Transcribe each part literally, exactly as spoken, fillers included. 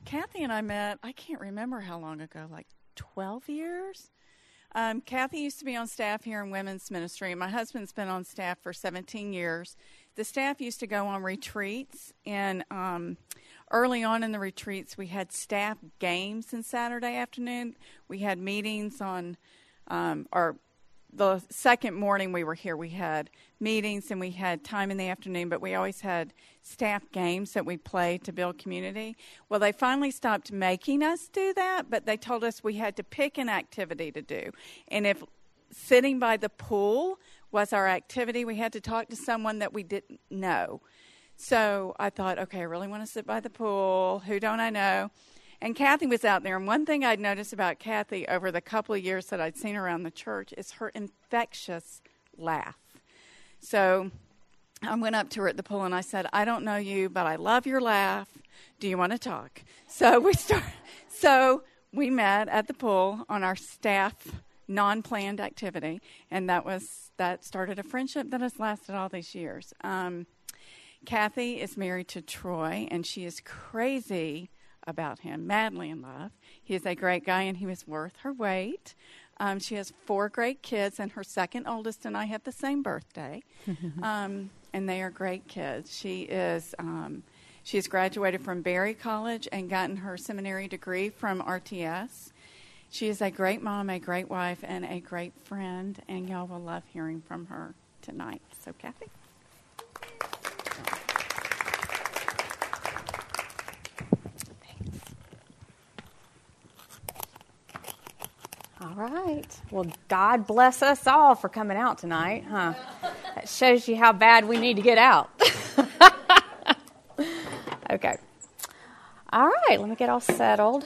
Kathy and I met, I can't remember how long ago, like twelve years? Um, Kathy used to be on staff here in women's ministry. My husband's been on staff for seventeen years. The staff used to go on retreats, and um, early on in the retreats, we had staff games on Saturday afternoon. We had meetings on, um, or the second morning we were here, we had meetings and we had time in the afternoon, but we always had staff games that we played to build community. Well, they finally stopped making us do that, but they told us we had to pick an activity to do. And if sitting by the pool was our activity, we had to talk to someone that we didn't know. So I thought, okay, I really want to sit by the pool. Who don't I know? And Kathy was out there, and one thing I'd noticed about Kathy over the couple of years that I'd seen her around the church is her infectious laugh. So I went up to her at the pool, and I said, I don't know you, but I love your laugh. Do you want to talk? So we started. So we met at the pool on our staff non-planned activity, and that was that started a friendship that has lasted all these years. Um, Kathy is married to Troy, and she is crazy about him, madly in love. He is a great guy, and he was worth her weight. Um, she has four great kids, and her second oldest and I have the same birthday, um, and they are great kids. She is um, she has graduated from Berry College and gotten her seminary degree from R T S. She is a great mom, a great wife, and a great friend, and y'all will love hearing from her tonight. So, Kathy. All right. Well, God bless us all for coming out tonight, huh? That shows you how bad we need to get out. Okay. All right. Let me get all settled.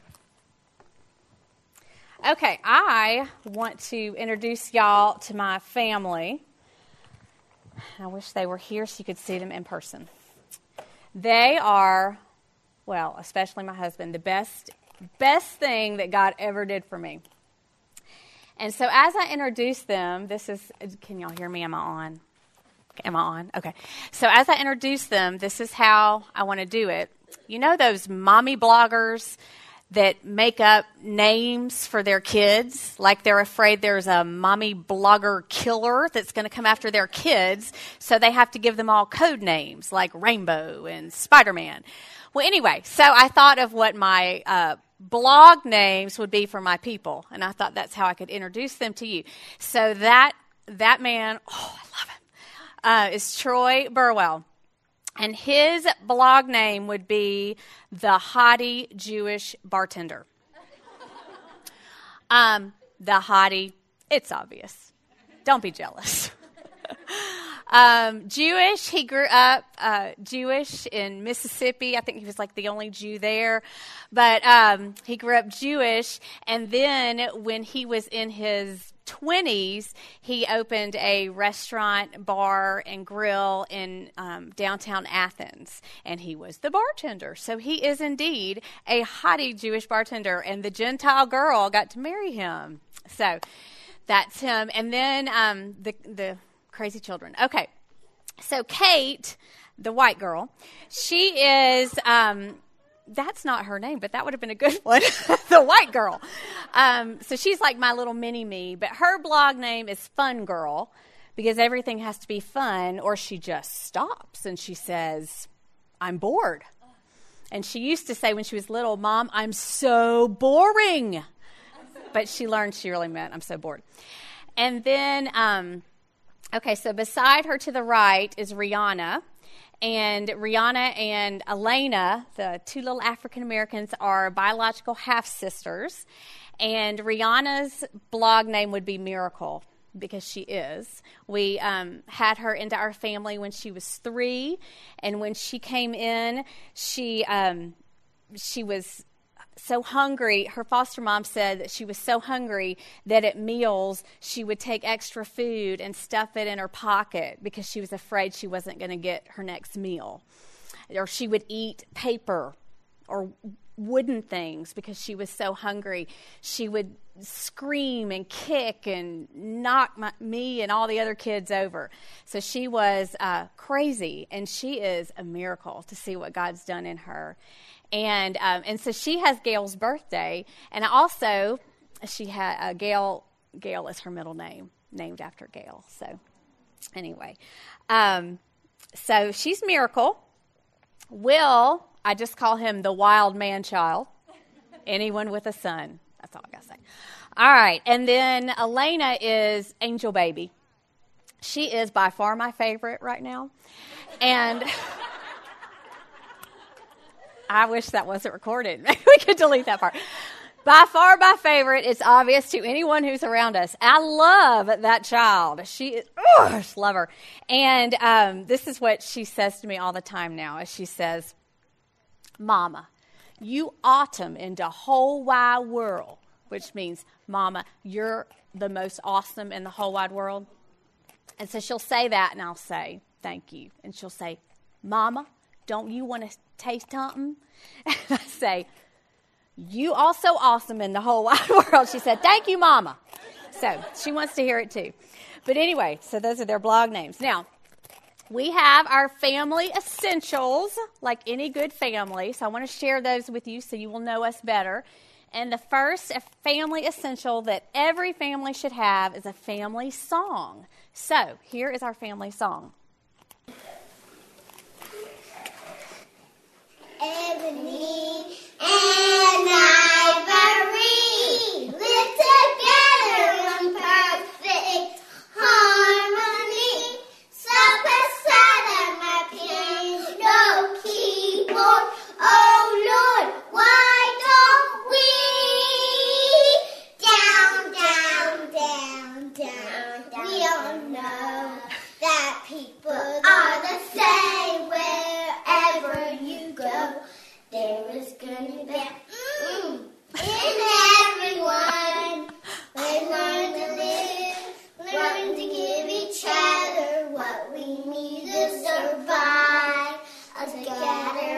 Okay. I want to introduce y'all to my family. I wish they were here so you could see them in person. They are, well, especially my husband, the best, best thing that God ever did for me. And so as I introduce them, this is, can y'all hear me? Am I on? Am I on? Okay. So as I introduce them, this is how I want to do it. You know those mommy bloggers that make up names for their kids? Like they're afraid there's a mommy blogger killer that's going to come after their kids, so they have to give them all code names like Rainbow and Spider-Man. Well, anyway, so I thought of what my uh blog names would be for my people, and I thought that's how I could introduce them to you. So that that man, oh, I love him, uh, is Troy Burwell, and his blog name would be The Hottie Jewish Bartender. um, the Hottie, it's obvious. Don't be jealous. Um, Jewish, he grew up uh, Jewish in Mississippi. I think he was like the only Jew there. But um, he grew up Jewish, and then when he was in his twenties, he opened a restaurant, bar, and grill in um, downtown Athens, and he was the bartender. So he is indeed a hottie Jewish bartender, and the Gentile girl got to marry him. So that's him. And then um, the the... crazy children. Okay. So Kate, the white girl, she is, um, that's not her name, but that would have been a good one. The white girl. Um, so she's like my little mini me, but her blog name is Fun Girl because everything has to be fun, or she just stops and she says, I'm bored. And she used to say when she was little, Mom, I'm so boring. But she learned she really meant I'm so bored. And then, um, Okay, so beside her to the right is Rihanna, and Rihanna and Elena, the two little African Americans, are biological half-sisters, and Rihanna's blog name would be Miracle, because she is. We um, had her into our family when she was three, and when she came in, she um, she was so hungry. Her foster mom said that she was so hungry that at meals she would take extra food and stuff it in her pocket because she was afraid she wasn't going to get her next meal. Or she would eat paper or wooden things because she was so hungry. She would scream and kick and knock my, me and all the other kids over. So she was uh, crazy, and she is a miracle to see what God's done in her. And um, and so she has Gail's birthday, and also she had uh, Gail. Gail is her middle name, named after Gail. So anyway, um, so she's Miracle. Will, I just call him the wild man child. Anyone with a son. That's all I got to say. All right. And then Elena is Angel Baby. She is by far my favorite right now. And I wish that wasn't recorded. Maybe we could delete that part. By far my favorite. It's obvious to anyone who's around us. I love that child. She is, oh, I just love her. And um, this is what she says to me all the time now. As she says, Mama, you autumn into whole wide world, which means, Mama, you're the most awesome in the whole wide world. And so she'll say that, and I'll say, thank you. And she'll say, Mama, don't you want to taste something? And I say, you also awesome in the whole wide world. She said, thank you, Mama. So she wants to hear it too. But anyway, so those are their blog names. Now, we have our family essentials, like any good family. So I want to share those with you so you will know us better. And the first family essential that every family should have is a family song. So here is our family song. Ebony and ivory live together in perfect harmony. Side by side on my piano keyboard. Oh Lord, why don't we? Down, down, down, down. We all know that people are the same wherever you go. There is gonna be mm, in everyone. They learn to live, learn to give each other what we need to survive. Together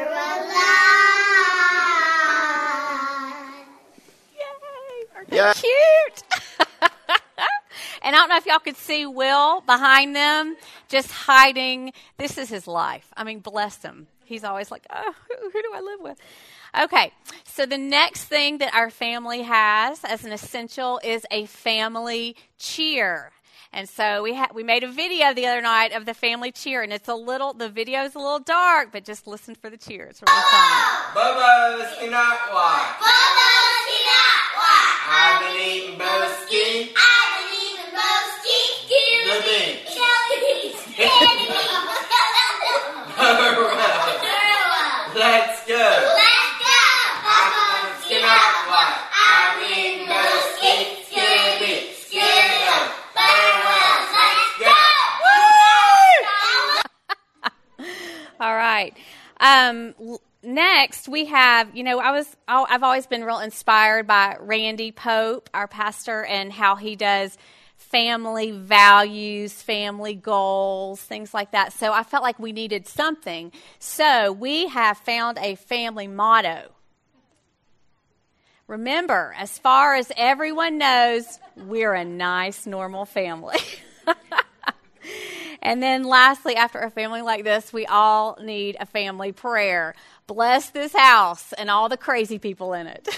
alive. Yay! Aren't they yeah. cute? And I don't know if y'all could see Will behind them, just hiding. This is his life. I mean, bless him. He's always like, oh, who, who do I live with? Okay, so the next thing that our family has as an essential is a family cheer. And so we ha- we made a video the other night of the family cheer, and it's a little, the video is a little dark, but just listen for the cheer. It's really fun. Bubba's cannot walk. Bubba's cannot walk. I've been eating Boski. I've been eating Boski. The bean. Kelly's candy. Let's go. Let's go. Bubba's cannot walk. I've been eating Boski. Scooby, Scooby. All right. Um, next, we have, you know, I was, I've always been real inspired by Randy Pope, our pastor, and how he does family values, family goals, things like that. So I felt like we needed something. So we have found a family motto. Remember, as far as everyone knows, we're a nice, normal family. And then lastly, after a family like this, we all need a family prayer. Bless this house and all the crazy people in it.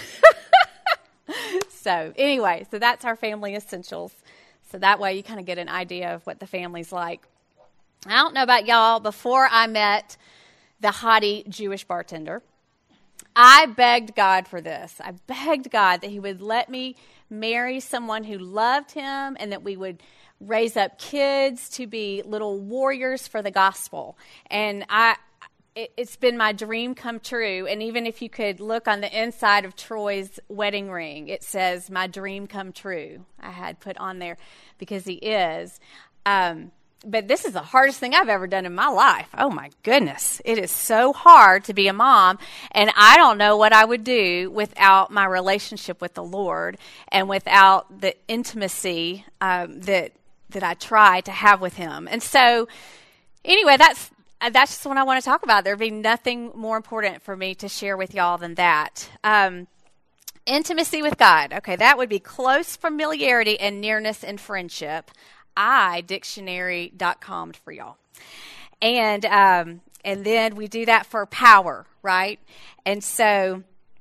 So anyway, so that's our family essentials. So that way you kind of get an idea of what the family's like. I don't know about y'all, before I met the haughty Jewish bartender, I begged God for this. I begged God that he would let me marry someone who loved him and that we would raise up kids to be little warriors for the gospel. And I, it, it's been my dream come true. And even if you could look on the inside of Troy's wedding ring, it says, my dream come true. I had put on there because he is. Um, but this is the hardest thing I've ever done in my life. Oh my goodness. It is so hard to be a mom. And I don't know what I would do without my relationship with the Lord and without the intimacy um, that that I try to have with him. And so anyway, that's that's just what I want to talk about. There'd be nothing more important for me to share with y'all than that. Um, intimacy with God. Okay, that would be close familiarity and nearness in friendship. I dictionary dot com for y'all. And um, and then we do that for power, right? And so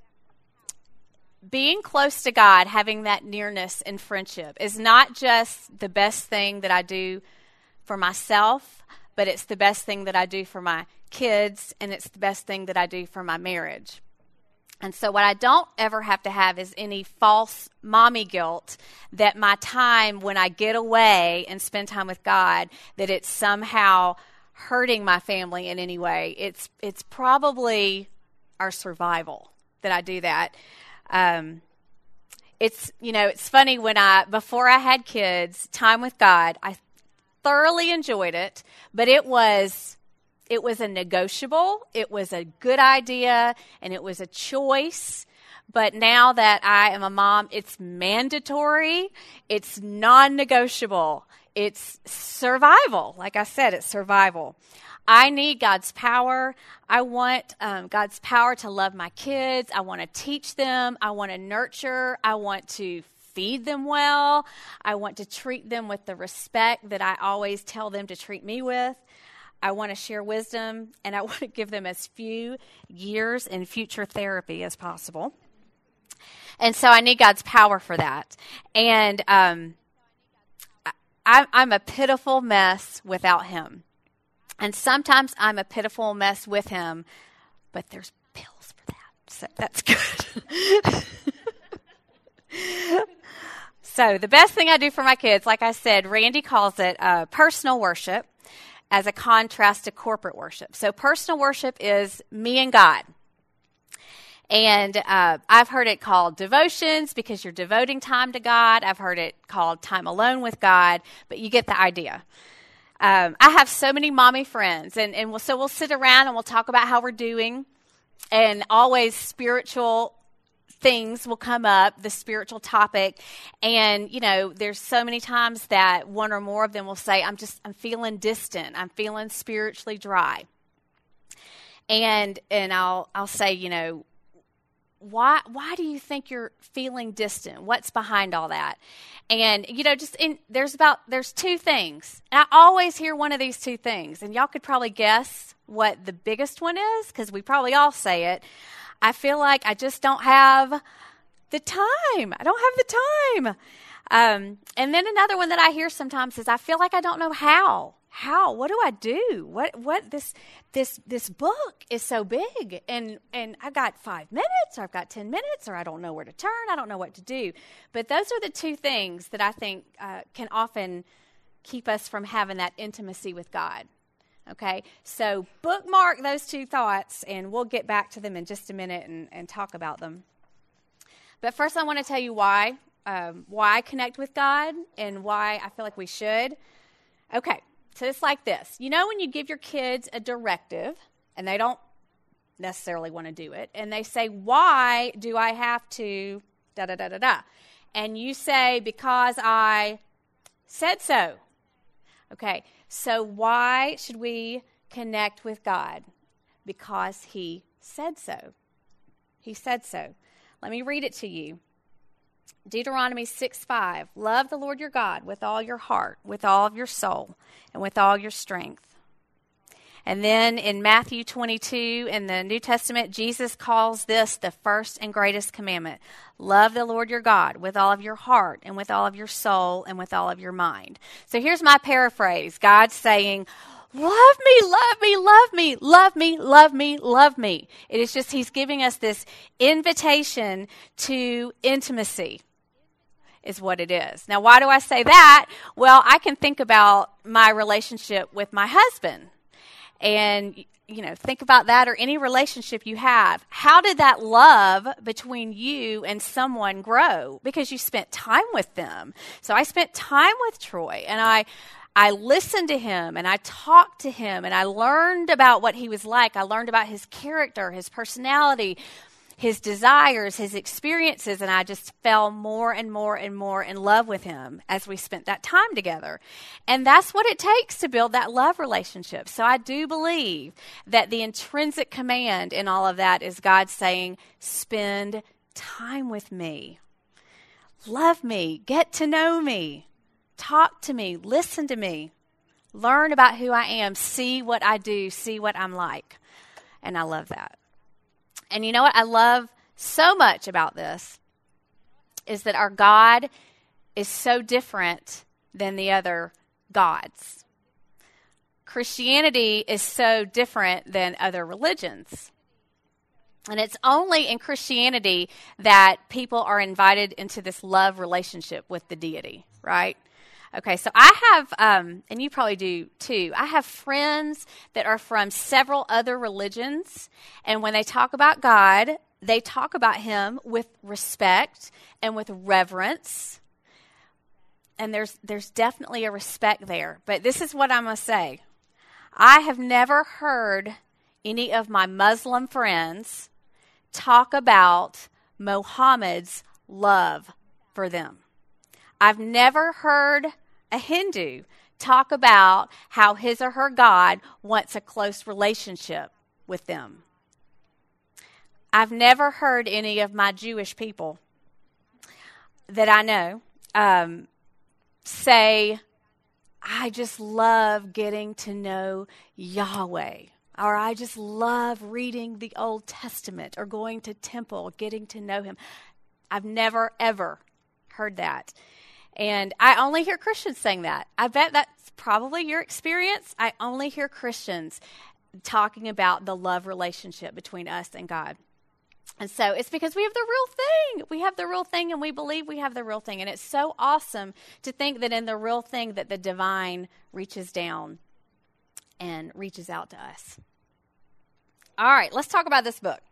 being close to God, having that nearness in friendship is not just the best thing that I do for myself, but it's the best thing that I do for my kids, and it's the best thing that I do for my marriage. And so what I don't ever have to have is any false mommy guilt that my time when I get away and spend time with God, that it's somehow hurting my family in any way. It's it's probably our survival that I do that. Um, it's, you know, it's funny when I, before I had kids, time with God, I thoroughly enjoyed it, but it was, it was a negotiable, it was a good idea, and it was a choice. But now that I am a mom, it's mandatory, it's non-negotiable, it's survival. Like I said, it's survival. I need God's power. I want um, God's power to love my kids. I want to teach them. I want to nurture. I want to feed them well. I want to treat them with the respect that I always tell them to treat me with. I want to share wisdom, and I want to give them as few years in future therapy as possible. And so I need God's power for that. And um, I, I'm a pitiful mess without him. And sometimes I'm a pitiful mess with him, but there's pills for that, so that's good. So the best thing I do for my kids, like I said, Randy calls it uh, personal worship as a contrast to corporate worship. So personal worship is me and God. And uh, I've heard it called devotions because you're devoting time to God. I've heard it called time alone with God, but you get the idea. Um, I have so many mommy friends, and, and we'll, so we'll sit around and we'll talk about how we're doing, and always spiritual things will come up, the spiritual topic, and, you know, there's so many times that one or more of them will say, I'm just, I'm feeling distant, I'm feeling spiritually dry, and and I'll I'll say, you know, Why why do you think you're feeling distant? What's behind all that? And, you know, just in, there's about, there's two things. And I always hear one of these two things. And y'all could probably guess what the biggest one is, because we probably all say it. I feel like I just don't have the time. I don't have the time. Um, and then another one that I hear sometimes is I feel like I don't know how. How? What do I do? What? What? This? This? This book is so big, and and I got five minutes, or I've got ten minutes, or I don't know where to turn. I don't know what to do. But those are the two things that I think uh, can often keep us from having that intimacy with God. Okay, so bookmark those two thoughts, and we'll get back to them in just a minute and, and talk about them. But first, I want to tell you why um, why I connect with God and why I feel like we should. Okay. So it's like this. You know when you give your kids a directive, and they don't necessarily want to do it, and they say, why do I have to da-da-da-da-da? And you say, because I said so. Okay, so why should we connect with God? Because he said so. He said so. Let me read it to you. Deuteronomy six five, love the Lord your God with all your heart, with all of your soul, and with all your strength. And then in Matthew twenty-two, in the New Testament, Jesus calls this the first and greatest commandment. Love the Lord your God with all of your heart, and with all of your soul, and with all of your mind. So here's my paraphrase. God's saying, love me, love me, love me, love me, love me, love me. It is just he's giving us this invitation to intimacy, is what it is. Now, why do I say that? Well, I can think about my relationship with my husband. And, you know, think about that, or any relationship you have. How did that love between you and someone grow? Because you spent time with them. So I spent time with Troy, and I I listened to him, and I talked to him, and I learned about what he was like. I learned about his character, his personality, his desires, his experiences, and I just fell more and more and more in love with him as we spent that time together. And that's what it takes to build that love relationship. So I do believe that the intrinsic command in all of that is God saying, spend time with me. Love me. Get to know me. Talk to me. Listen to me. Learn about who I am. See what I do. See what I'm like. And I love that. And you know what I love so much about this is that our God is so different than the other gods. Christianity is so different than other religions. And it's only in Christianity that people are invited into this love relationship with the deity, right? Okay, so I have, um, and you probably do too, I have friends that are from several other religions, and when they talk about God, they talk about him with respect and with reverence, and there's there's definitely a respect there. But this is what I'm going to say. I have never heard any of my Muslim friends talk about Muhammad's love for them. I've never heard a Hindu talk about how his or her God wants a close relationship with them. I've never heard any of my Jewish people that I know um, say, I just love getting to know Yahweh, or I just love reading the Old Testament or going to temple, getting to know him. I've never, ever heard that. And I only hear Christians saying that. I bet that's probably your experience. I only hear Christians talking about the love relationship between us and God. And so it's because we have the real thing. We have the real thing, and we believe we have the real thing. And it's so awesome to think that in the real thing that the divine reaches down and reaches out to us. All right, let's talk about this book.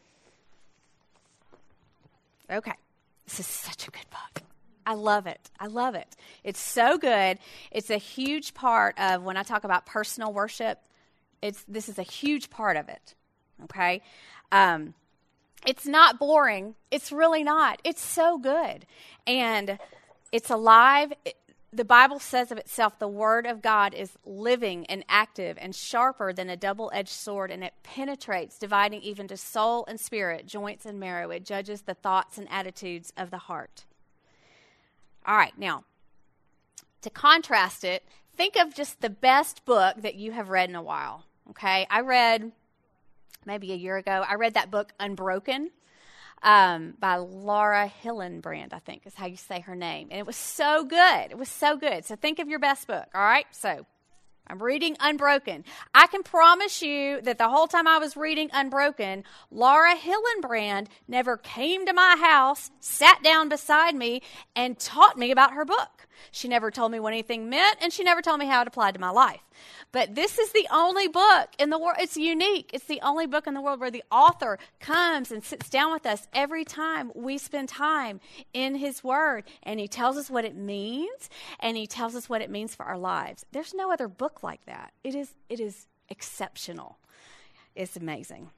Okay, this is such a good book. I love it. I love it. It's so good. It's a huge part of when I talk about personal worship. It's this is a huge part of it. Okay, um, it's not boring. It's really not. It's so good, and it's alive. It, the Bible says of itself, the Word of God is living and active and sharper than a double-edged sword, and it penetrates, dividing even to soul and spirit, joints and marrow. It judges the thoughts and attitudes of the heart. All right, now, to contrast it, think of just the best book that you have read in a while, okay? I read, maybe a year ago, I read that book, Unbroken, um, by Laura Hillenbrand, I think is how you say her name. And it was so good. It was so good. So think of your best book, all right? So I'm reading Unbroken. I can promise you that the whole time I was reading Unbroken, Laura Hillenbrand never came to my house, sat down beside me, and taught me about her book. She never told me what anything meant, and she never told me how it applied to my life. But this is the only book in the world. It's unique. It's the only book in the world where the author comes and sits down with us every time we spend time in his word. And he tells us what it means, and he tells us what it means for our lives. There's no other book like that. It is, it is exceptional. It's amazing.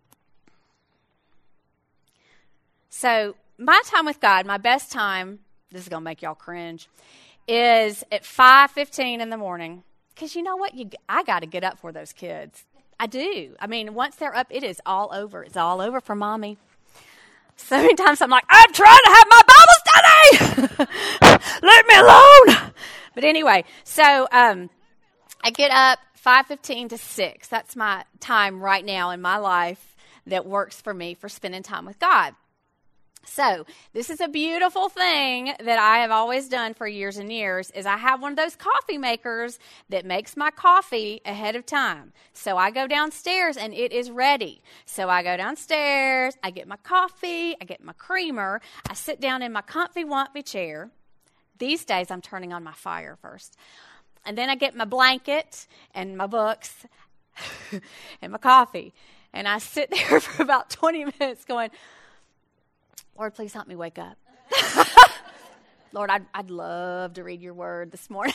So my time with God, my best time, this is going to make y'all cringe, is at five fifteen in the morning. Because you know what? You, I got to get up for those kids. I do. I mean, once they're up, it is all over. It's all over for mommy. So many times I'm like, I'm trying to have my Bible study. Let me alone. But anyway, so um, I get up five fifteen to six. That's my time right now in my life that works for me for spending time with God. So this is a beautiful thing that I have always done for years and years is I have one of those coffee makers that makes my coffee ahead of time. So I go downstairs and it is ready. So I go downstairs, I get my coffee, I get my creamer, I sit down in my comfy wampy chair. These days I'm turning on my fire first. And then I get my blanket and my books and my coffee. And I sit there for about twenty minutes going, Lord, please help me wake up. Lord, I'd, I'd love to read your word this morning.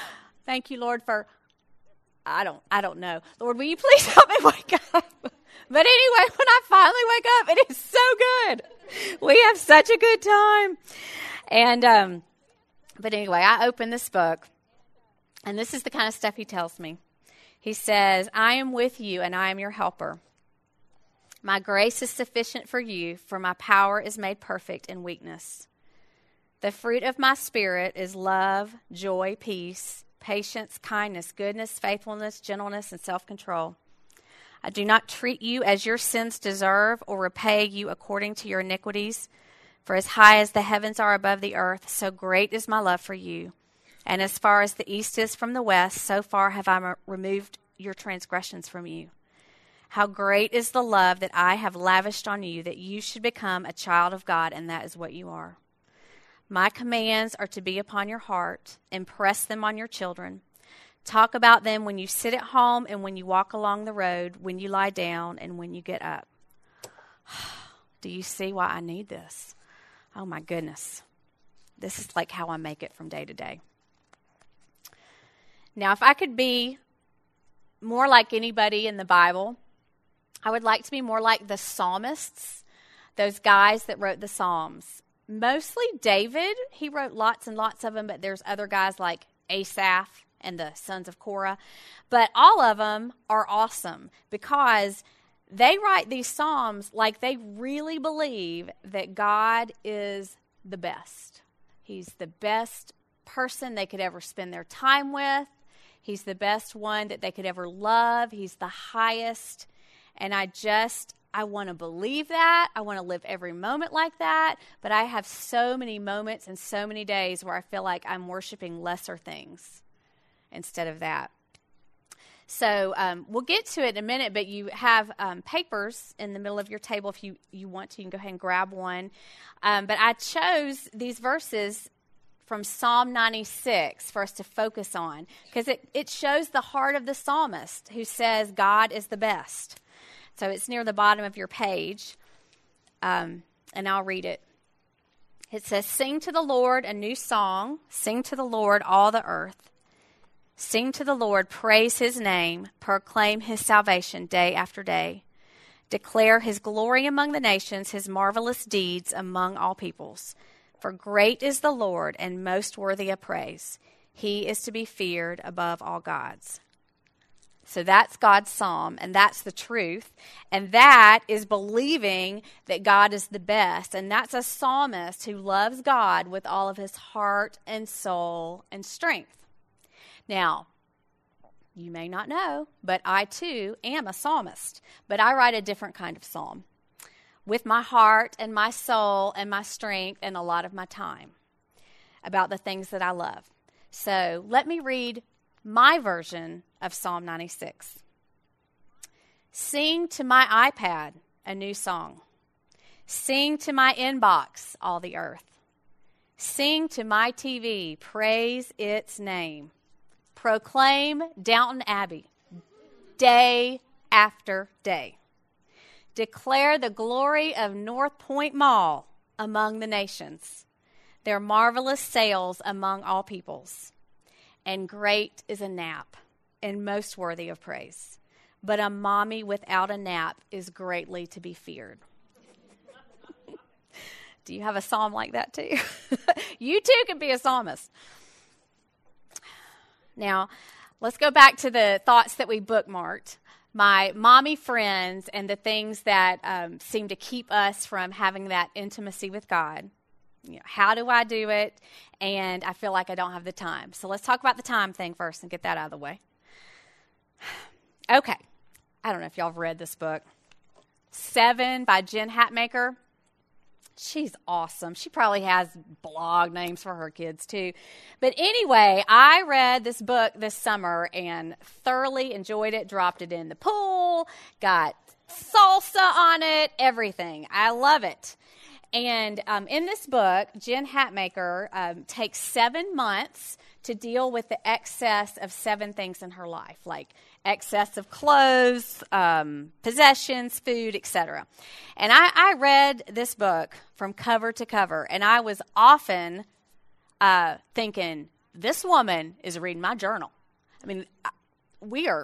Thank you, Lord, for, I don't, I don't know. Lord, will you please help me wake up? But anyway, when I finally wake up, it is so good. We have such a good time. And, um, but anyway, I open this book, and this is the kind of stuff he tells me. He says, I am with you, and I am your helper. My grace is sufficient for you, for my power is made perfect in weakness. The fruit of my Spirit is love, joy, peace, patience, kindness, goodness, faithfulness, gentleness, and self-control. I do not treat you as your sins deserve or repay you according to your iniquities. For as high as the heavens are above the earth, so great is my love for you. And as far as the east is from the west, so far have I removed your transgressions from you. How great is the love that I have lavished on you, that you should become a child of God, and that is what you are. My commands are to be upon your heart. Impress them on your children. Talk about them when you sit at home and when you walk along the road, when you lie down and when you get up. Do you see why I need this? Oh, my goodness. This is like how I make it from day to day. Now, if I could be more like anybody in the Bible, I would like to be more like the psalmists, those guys that wrote the Psalms. Mostly David. He wrote lots and lots of them, but there's other guys like Asaph and the sons of Korah. But all of them are awesome because they write these Psalms like they really believe that God is the best. He's the best person they could ever spend their time with. He's the best one that they could ever love. He's the highest. And I just, I want to believe that. I want to live every moment like that. But I have so many moments and so many days where I feel like I'm worshiping lesser things instead of that. So um, we'll get to it in a minute, but you have um, papers in the middle of your table if you, you want to. You can go ahead and grab one. Um, but I chose these verses from Psalm ninety-six for us to focus on because it, it shows the heart of the psalmist who says God is the best. So it's near the bottom of your page, um, and I'll read it. It says, sing to the Lord a new song. Sing to the Lord all the earth. Sing to the Lord, praise his name, proclaim his salvation day after day. Declare his glory among the nations, his marvelous deeds among all peoples. For great is the Lord and most worthy of praise. He is to be feared above all gods. So that's God's psalm, and that's the truth. And that is believing that God is the best. And that's a psalmist who loves God with all of his heart and soul and strength. Now, you may not know, but I too am a psalmist. But I write a different kind of psalm with my heart and my soul and my strength and a lot of my time about the things that I love. So let me read my version of Psalm ninety-six. Sing to my iPad a new song. Sing to my inbox all the earth. Sing to my T V, praise its name. Proclaim Downton Abbey day after day. Declare the glory of North Point Mall among the nations, their marvelous sails among all peoples. And great is a nap and most worthy of praise. But a mommy without a nap is greatly to be feared. Do you have a psalm like that too? You too can be a psalmist. Now, let's go back to the thoughts that we bookmarked. My mommy friends and the things that um, seem to keep us from having that intimacy with God. You know, how do I do it? And I feel like I don't have the time. So let's talk about the time thing first and get that out of the way. Okay. I don't know if y'all have read this book. Seven by Jen Hatmaker. She's awesome. She probably has blog names for her kids too. But anyway, I read this book this summer and thoroughly enjoyed it, dropped it in the pool, got salsa on it, everything. I love it. And um, in this book, Jen Hatmaker um, takes seven months to deal with the excess of seven things in her life, like excess of clothes, um, possessions, food, et cetera. And I, I read this book from cover to cover, and I was often uh, thinking, this woman is reading my journal. I mean, we are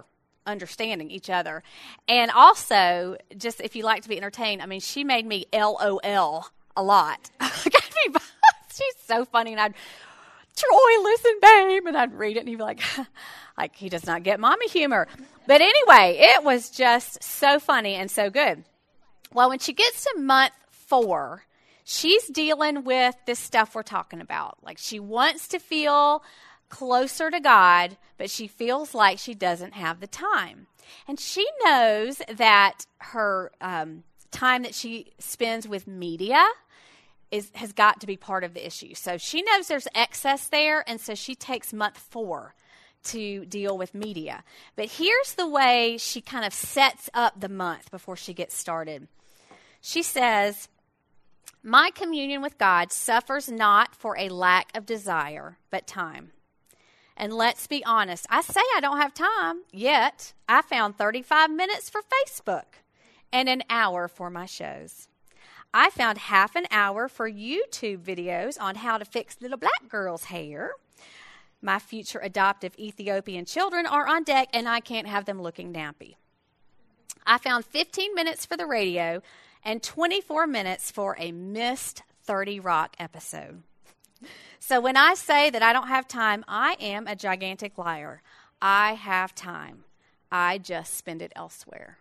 understanding each other. And also, just if you like to be entertained, I mean, she made me L O L a lot. She's so funny. And I'd, Troy, listen, babe. And I'd read it and he'd be like, like, he does not get mommy humor. But anyway, it was just so funny and so good. Well, when she gets to month four, she's dealing with this stuff we're talking about. Like, she wants to feel closer to God, but she feels like she doesn't have the time. And she knows that her um, time that she spends with media is has got to be part of the issue. So she knows there's excess there, and so she takes month four to deal with media. But here's the way she kind of sets up the month before she gets started. She says, my communion with God suffers not for a lack of desire, but time. And let's be honest, I say I don't have time, yet I found thirty-five minutes for Facebook and an hour for my shows. I found half an hour for YouTube videos on how to fix little black girls' hair. My future adoptive Ethiopian children are on deck, and I can't have them looking nappy. I found fifteen minutes for the radio and twenty-four minutes for a missed thirty Rock episode. So when I say that I don't have time, I am a gigantic liar. I have time. I just spend it elsewhere.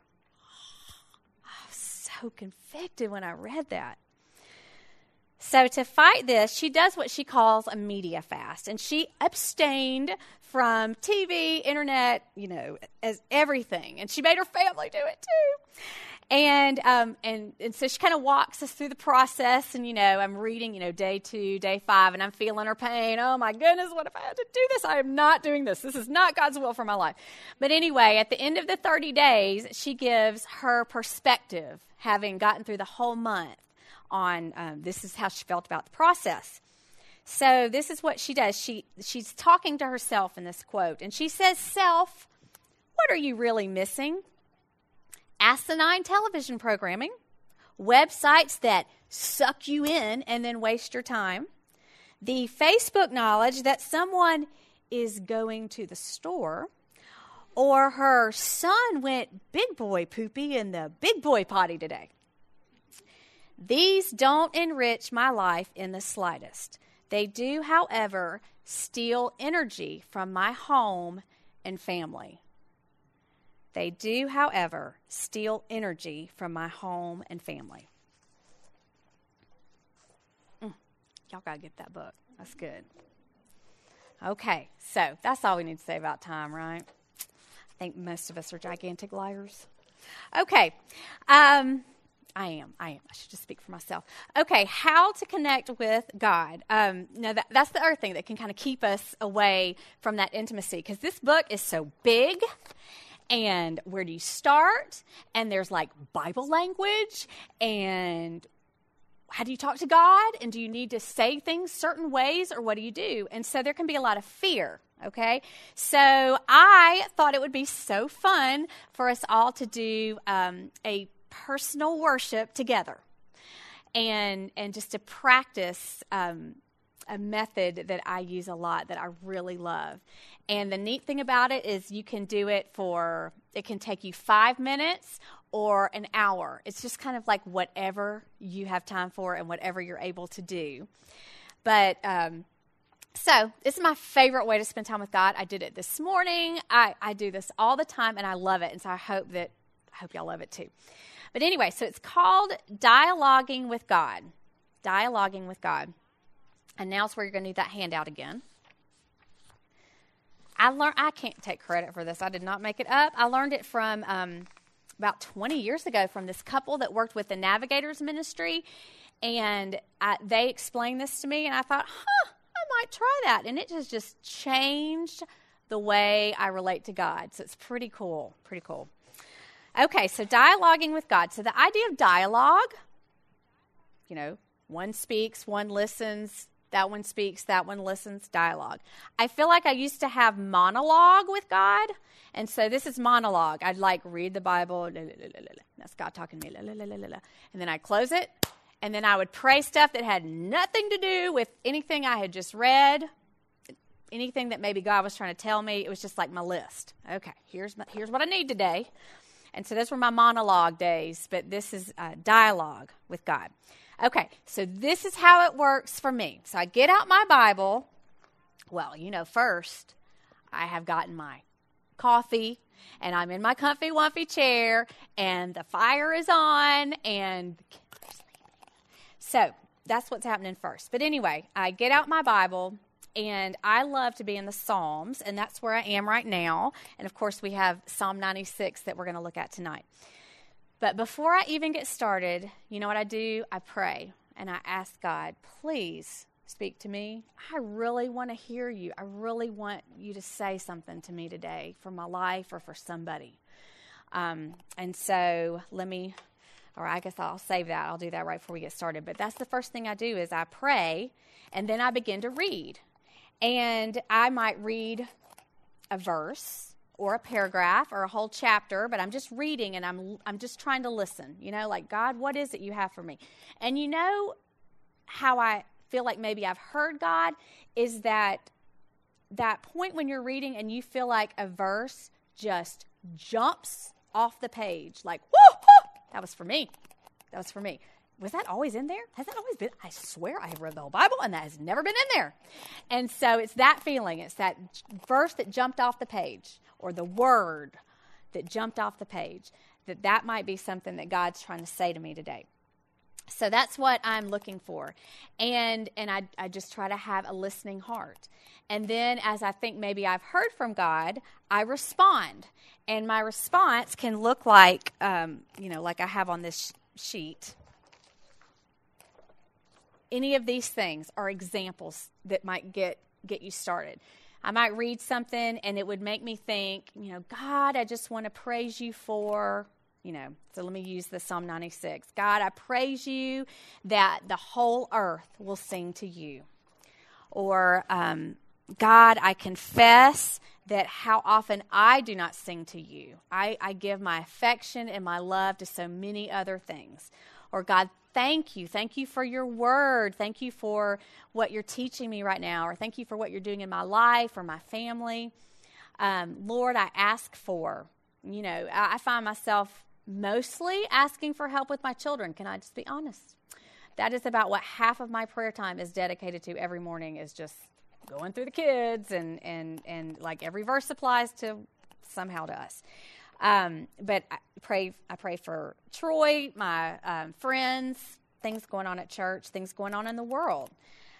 I was so convicted when I read that. So to fight this, she does what she calls a media fast. And she abstained from T V, internet, you know, as everything. And she made her family do it too. And um, and and so she kind of walks us through the process. And, you know, I'm reading, you know, day two, day five, and I'm feeling her pain. Oh, my goodness, what if I had to do this? I am not doing this. This is not God's will for my life. But anyway, at the end of the thirty days, she gives her perspective, having gotten through the whole month, on um, this is how she felt about the process. So this is what she does. She She's talking to herself in this quote. And she says, self, what are you really missing? Asinine television programming, websites that suck you in and then waste your time, the Facebook knowledge that someone is going to the store, or her son went big boy poopy in the big boy potty today. These don't enrich my life in the slightest. They do, however, steal energy from my home and family. They do, however, steal energy from my home and family. Mm, y'all got to get that book. That's good. Okay, so that's all we need to say about time, right? I think most of us are gigantic liars. Okay, um, I am. I am. I should just speak for myself. Okay, how to connect with God. Um, no, that, that's the other thing that can kind of keep us away from that intimacy, because this book is so big. And where do you start? And there's like Bible language. And how do you talk to God? And do you need to say things certain ways, or what do you do? And so there can be a lot of fear, okay? So I thought it would be so fun for us all to do um, a personal worship together. And, and just to practice um, a method that I use a lot that I really love. And the neat thing about it is you can do it for, it can take you five minutes or an hour. It's just kind of like whatever you have time for and whatever you're able to do. But, um, so this is my favorite way to spend time with God. I did it this morning. I, I do this all the time, and I love it. And so I hope that, I hope y'all love it too. But anyway, so it's called Dialoguing with God. Dialoguing with God. And now's where you're going to need that handout again. I learned. I can't take credit for this. I did not make it up. I learned it from um, about twenty years ago from this couple that worked with the Navigators Ministry, and I, they explained this to me, and I thought, huh, I might try that, and it has just changed the way I relate to God. So it's pretty cool. Pretty cool. Okay, so dialoguing with God. So the idea of dialogue, you know, one speaks, one listens. That one speaks, that one listens, dialogue. I feel like I used to have monologue with God, and so this is monologue. I'd like read the Bible, la, la, la, la, la. That's God talking to me, la, la, la, la, la. And then I'd close it, and then I would pray stuff that had nothing to do with anything I had just read, anything that maybe God was trying to tell me. It was just like my list. Okay, here's my, here's what I need today. And so those were my monologue days, but this is uh, dialogue with God. Okay, so this is how it works for me. So I get out my Bible. Well, you know, first I have gotten my coffee, and I'm in my comfy, wumpy chair, and the fire is on, and the kids are sleeping. So that's what's happening first. But anyway, I get out my Bible, and I love to be in the Psalms, and that's where I am right now. And, of course, we have Psalm ninety-six that we're going to look at tonight. But before I even get started, you know what I do? I pray, and I ask God, please speak to me. I really want to hear you. I really want you to say something to me today for my life or for somebody. Um, and so let me, or I guess I'll save that. I'll do that right before we get started. But that's the first thing I do is I pray, and then I begin to read. And I might read a verse or a paragraph or a whole chapter, but I'm just reading, and I'm I'm just trying to listen. You know, like, God, what is it you have for me? And you know how I feel like maybe I've heard God is that that point when you're reading and you feel like a verse just jumps off the page, like, whoo, whoo, that was for me. That was for me. Was that always in there? Has that always been? I swear I have read the whole Bible, and that has never been in there. And so it's that feeling. It's that verse that jumped off the page, or the word that jumped off the page, that that might be something that God's trying to say to me today. So that's what I'm looking for. And and I, I just try to have a listening heart. And then as I think maybe I've heard from God, I respond. And my response can look like, um, you know, like I have on this sheet. Any of these things are examples that might get, get you started. I might read something and it would make me think, you know, God, I just want to praise you for... You know, so let me use the Psalm ninety-six. God, I praise you that the whole earth will sing to you. Or, um, God, I confess that how often I do not sing to you. I, I give my affection and my love to so many other things. Or, God, thank you. Thank you for your word. Thank you for what you're teaching me right now. Or thank you for what you're doing in my life or my family. Um, Lord, I ask for, you know, I, I find myself mostly asking for help with my children. Can I just be honest? That is about what half of my prayer time is dedicated to every morning, is just going through the kids, and and and like every verse applies to somehow to us. Um, but I pray, I pray for Troy, my um, friends, things going on at church, things going on in the world.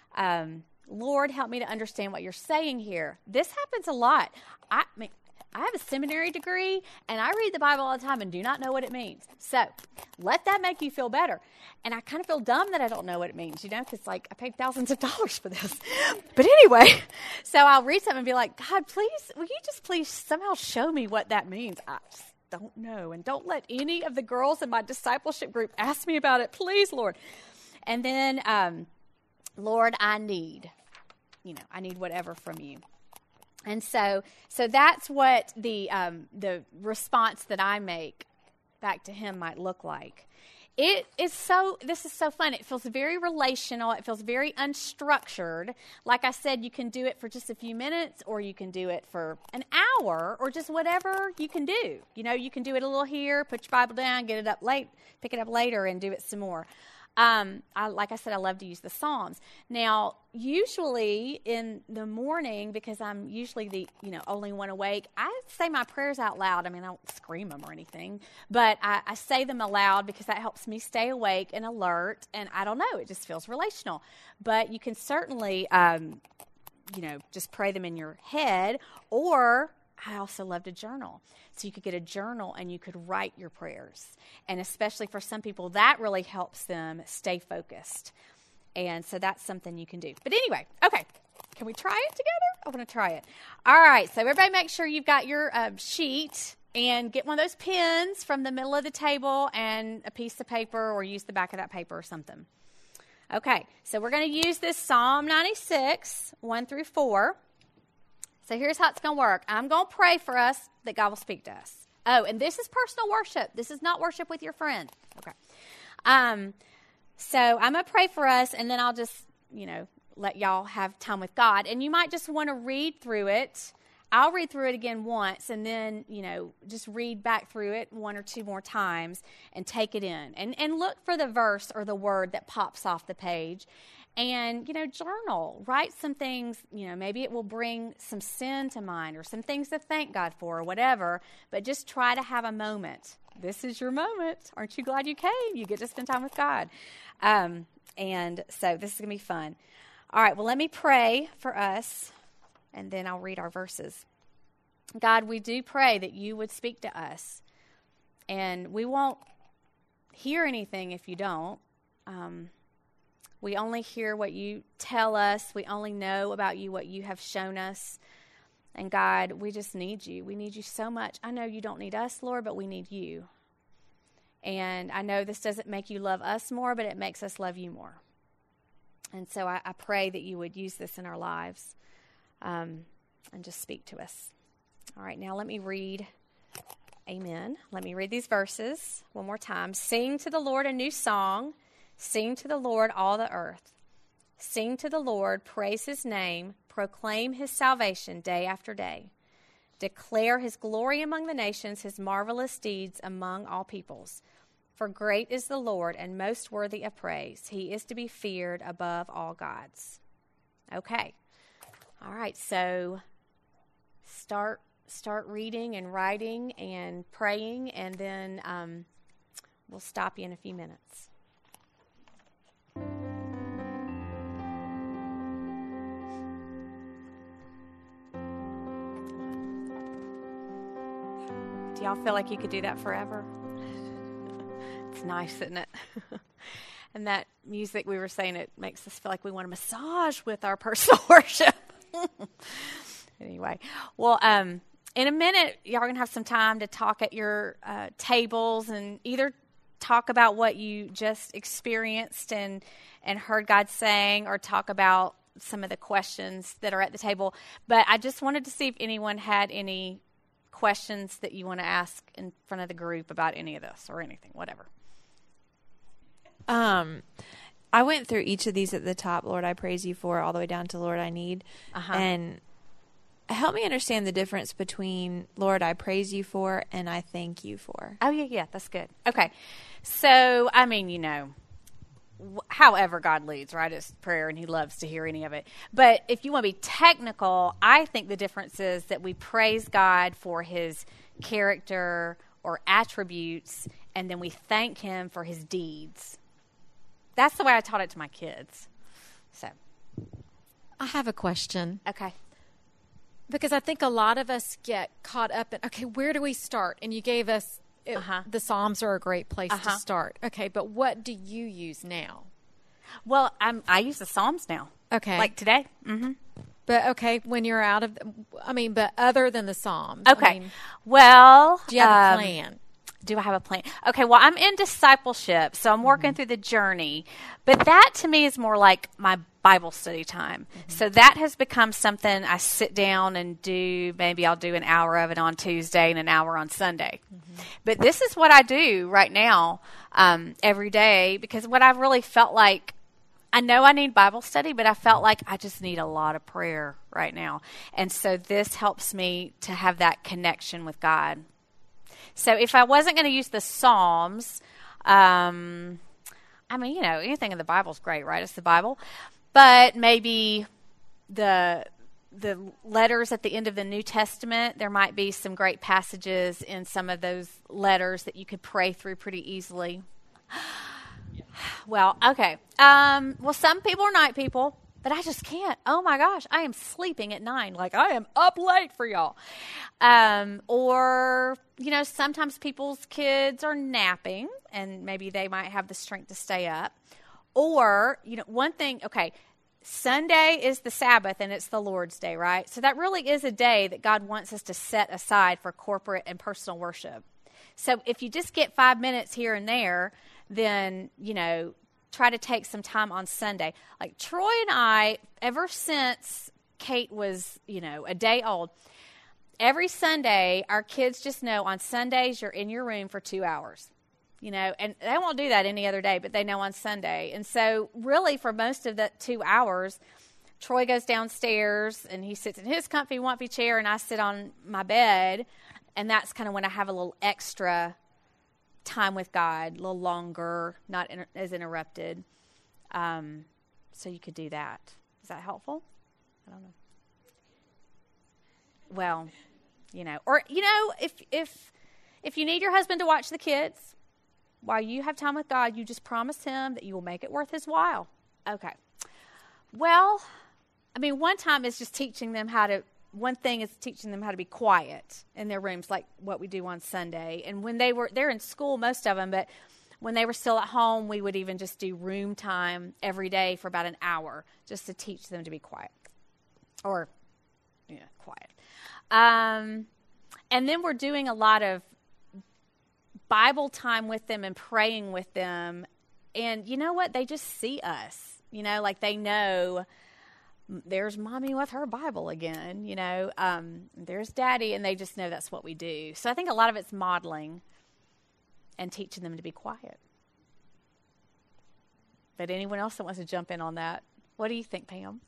Um, Lord, help me to understand what you're saying here. This happens a lot. I, I mean, I have a seminary degree, and I read the Bible all the time and do not know what it means. So let that make you feel better. And I kind of feel dumb that I don't know what it means, you know, because, like, I paid thousands of dollars for this. But anyway, so I'll read something and be like, God, please, will you just please somehow show me what that means? I just don't know. And don't let any of the girls in my discipleship group ask me about it, please, Lord. And then, um, Lord, I need, you know, I need whatever from you. And so, so that's what the um, the response that I make back to him might look like. It is so. This is so fun. It feels very relational. It feels very unstructured. Like I said, you can do it for just a few minutes, or you can do it for an hour, or just whatever you can do. You know, you can do it a little here, put your Bible down, get it up late, pick it up later, and do it some more. Um, I, like I said, I love to use the Psalms. Now, usually in the morning, because I'm usually the, you know, only one awake, I say my prayers out loud. I mean, I don't scream them or anything, but I, I say them aloud because that helps me stay awake and alert. And I don't know, it just feels relational. But you can certainly, um, you know, just pray them in your head, or I also love to journal. So you could get a journal and you could write your prayers. And especially for some people, that really helps them stay focused. And so that's something you can do. But anyway, okay, can we try it together? I want to try it. All right, so everybody make sure you've got your uh, sheet, and get one of those pens from the middle of the table and a piece of paper, or use the back of that paper or something. Okay, so we're going to use this Psalm ninety-six, one through four. So here's how it's going to work. I'm going to pray for us that God will speak to us. Oh, and this is personal worship. This is not worship with your friend. Okay. Um. So I'm going to pray for us, and then I'll just, you know, let y'all have time with God. And you might just want to read through it. I'll read through it again once, and then, you know, just read back through it one or two more times and take it in. And, and look for the verse or the word that pops off the page. And, you know, journal. Write some things, you know, maybe it will bring some sin to mind or some things to thank God for or whatever. But just try to have a moment. This is your moment. Aren't you glad you came? You get to spend time with God. Um, and so this is going to be fun. All right, well, let me pray for us, and then I'll read our verses. God, we do pray that you would speak to us, and we won't hear anything if you don't. Um, we only hear what you tell us. We only know about you what you have shown us. And God, we just need you. We need you so much. I know you don't need us, Lord, but we need you. And I know this doesn't make you love us more, but it makes us love you more. And so I, I pray that you would use this in our lives um, and just speak to us. All right, now let me read. Amen. Let me read these verses one more time. Sing to the Lord a new song. Sing to the Lord all the earth. Sing to the Lord, praise his name, proclaim his salvation day after day. Declare his glory among the nations, his marvelous deeds among all peoples. For great is the Lord and most worthy of praise. He is to be feared above all gods. Okay. All right, so start start reading and writing and praying, and then um, we'll stop you in a few minutes. Do y'all feel like you could do that forever? It's nice, isn't it? And that music, we were saying, it makes us feel like we want to massage with our personal worship. Anyway, well, um, in a minute, y'all are going to have some time to talk at your uh, tables and either talk about what you just experienced and, and heard God saying, or talk about some of the questions that are at the table. But I just wanted to see if anyone had any questions that you want to ask in front of the group about any of this or anything, whatever. Um, I went through each of these at the top, Lord, I praise you for, all the way down to Lord, I need. Uh-huh. And help me understand the difference between Lord, I praise you for and I thank you for. Oh, yeah, yeah, that's good. Okay. So, I mean, you know, however God leads, right? It's prayer, and he loves to hear any of it. But if you want to be technical, I think the difference is that we praise God for his character or attributes, and then we thank him for his deeds. That's the way I taught it to my kids. So, I have a question. Okay. Because I think a lot of us get caught up in, okay, where do we start? And you gave us It, uh-huh. the Psalms are a great place uh-huh. to start. Okay, but what do you use now? Well, I'm, I use the Psalms now. Okay. Like today. Mm-hmm. But, okay, when you're out of, I mean, but other than the Psalms. Okay. I mean, well. Do you have um, a plan? Do I have a plan? Okay, well, I'm in discipleship, so I'm working mm-hmm. through the journey. But that, to me, is more like my Bible study time. Mm-hmm. So that has become something I sit down and do. Maybe I'll do an hour of it on Tuesday and an hour on Sunday. Mm-hmm. But this is what I do right now um, every day, because what I've really felt like, I know I need Bible study, but I felt like I just need a lot of prayer right now. And so this helps me to have that connection with God. So if I wasn't going to use the Psalms, um, I mean, you know, anything in the Bible is great, right? It's the Bible. But maybe the the letters at the end of the New Testament, there might be some great passages in some of those letters that you could pray through pretty easily. Well, okay. Um, well, some people are night people, but I just can't. Oh, my gosh. I am sleeping at nine. Like, I am up late for y'all. Um, or, you know, sometimes people's kids are napping, and maybe they might have the strength to stay up. Or, you know, one thing, okay, Sunday is the Sabbath, and it's the Lord's Day, right? So that really is a day that God wants us to set aside for corporate and personal worship. So if you just get five minutes here and there, then, you know, try to take some time on Sunday. Like Troy and I, ever since Kate was, you know, a day old, every Sunday, our kids just know on Sundays you're in your room for two hours. You know, and they won't do that any other day, but they know on Sunday. And so really for most of the two hours, Troy goes downstairs and he sits in his comfy, wampy chair, and I sit on my bed. And that's kind of when I have a little extra time with God, a little longer, not inter- as interrupted. Um, so you could do that. Is that helpful? I don't know. Well, you know, or, you know, if if if you need your husband to watch the kids while you have time with God, you just promise him that you will make it worth his while. Okay. Well, I mean, one time is just teaching them how to, one thing is teaching them how to be quiet in their rooms, like what we do on Sunday. And when they were, they're in school, most of them, but when they were still at home, we would even just do room time every day for about an hour just to teach them to be quiet. Or, yeah, quiet. Um, and then we're doing a lot of Bible time with them and praying with them. And you know what? They just see us. You know, like they know there's mommy with her Bible again. You know, um, there's daddy, and they just know that's what we do. So I think a lot of it's modeling and teaching them to be quiet. But anyone else that wants to jump in on that? What do you think, Pam?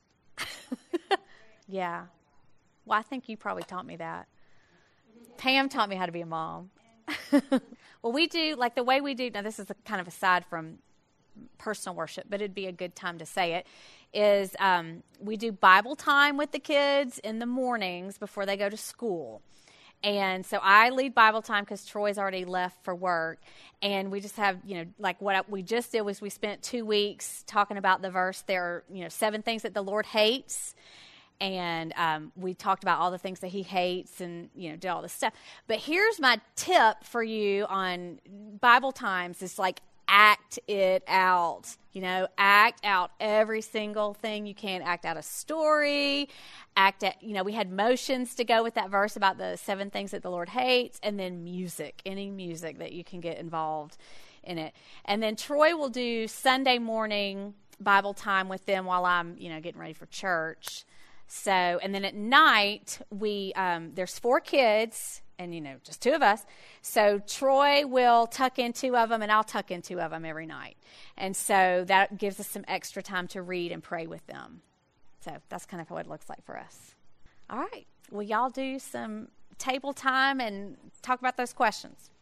Yeah. Well, I think you probably taught me that. Pam taught me how to be a mom. Well, we do, like the way we do, now this is a kind of aside from personal worship, but it'd be a good time to say it, is um, we do Bible time with the kids in the mornings before they go to school. And so I lead Bible time because Troy's already left for work. And we just have, you know, like what we just did was we spent two weeks talking about the verse, there are, you know, seven things that the Lord hates. And um, we talked about all the things that he hates and, you know, did all this stuff. But here's my tip for you on Bible times is like act it out. You know, act out every single thing you can. Act out a story. Act at, you know, we had motions to go with that verse about the seven things that the Lord hates. And then music, any music that you can get involved in it. And then Troy will do Sunday morning Bible time with them while I'm, you know, getting ready for church. So, and then at night, we um, there's four kids, and, you know, just two of us. So Troy will tuck in two of them, and I'll tuck in two of them every night. And so that gives us some extra time to read and pray with them. So that's kind of what it looks like for us. All right. Well, y'all do some table time and talk about those questions.